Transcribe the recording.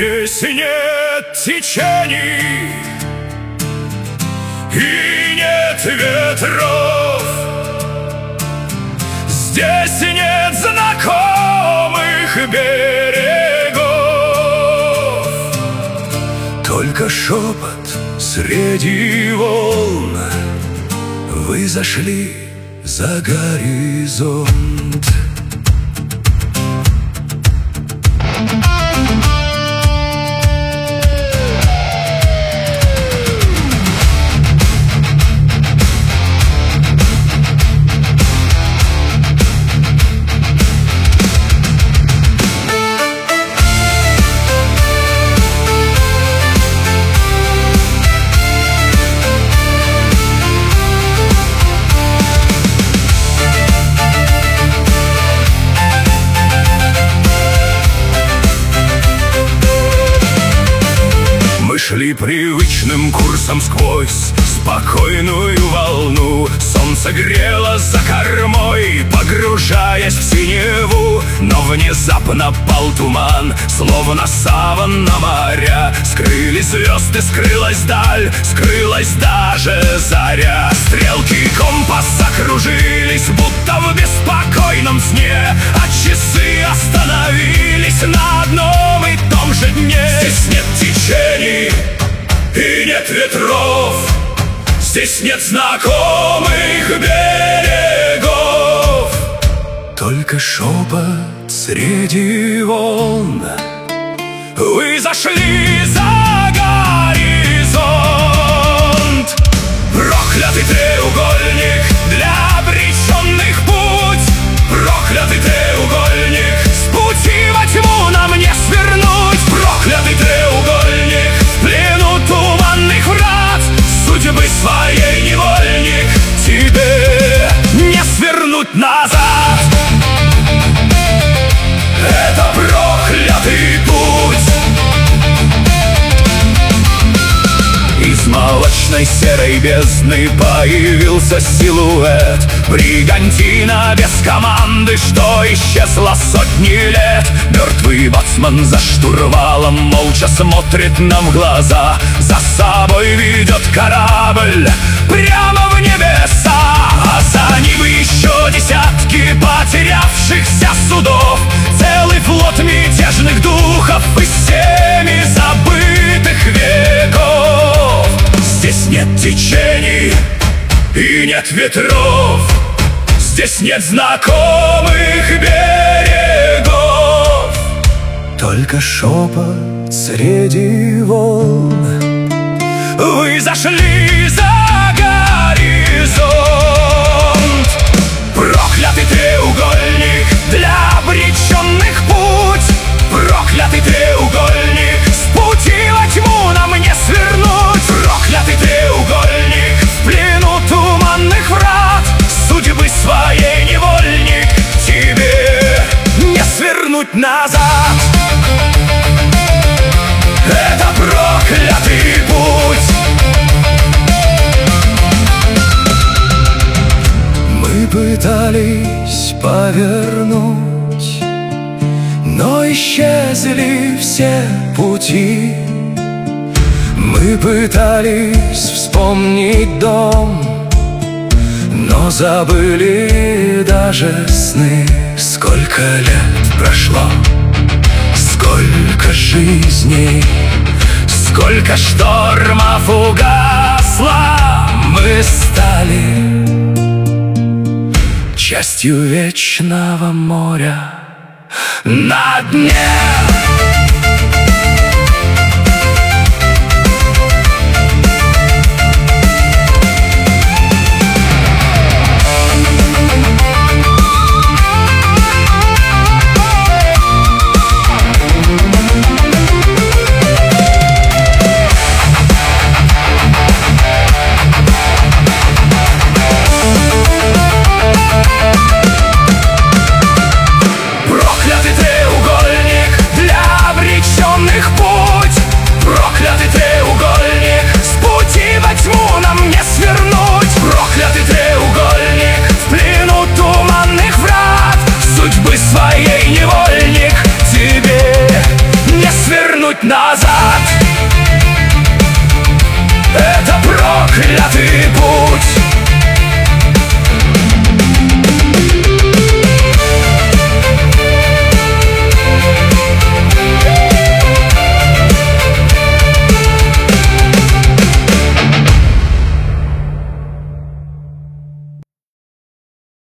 Здесь нет течений и нет ветров. Здесь нет знакомых берегов. Только шепот среди волн. Вы зашли за горизонт. Шли привычным курсом сквозь спокойную волну. Солнце грело за кормой, погружаясь в синеву. Но внезапно пал туман, словно саванна моря. Скрылись звезды, скрылась даль, скрылась даже заря. Стрелки компаса кружились, будто в беспокойном сне, а часы остановились на одном и том же дне. Здесь нет течений и нет ветров. Здесь нет знакомых берегов. Только шепот среди волн. Вы зашли за горизонт. Проклятый треугольник, для обреченных путь. Проклятый треугольник, с пути во тьму нам не свернуть. Проклятый треугольник, в плену туманных врат. Судьбы своей невольник, тебе не свернуть назад. Это проклятый путь. Из молочной серой бездны появился силуэт. Бригантина без команды, что исчезла сотни лет. Мертвый боцман за штурвалом молча смотрит нам в глаза. За собой ведет корабль прямо в небеса. А за ним еще десятки потерявшихся судов. Целый флот мятежных духов из всеми забытых веков. Здесь нет течений и нет ветров. Здесь нет знакомых берегов. Только шепот среди волн. Вы зашли за горизонт. Проклятый треугольник, для обреченных путь. Проклятый треугольник, с пути во тьму нам не свернуть. Проклятый треугольник, в плену туманных врат. Судьбы своей невольник, тебе не свернуть назад. Это проклятый путь. Мы пытались повернуть, но исчезли все пути. Мы пытались вспомнить дом, но забыли даже сны. Сколько лет прошло, сколько жизней, сколько штормов угасло. Мы стали частью вечного моря на дне.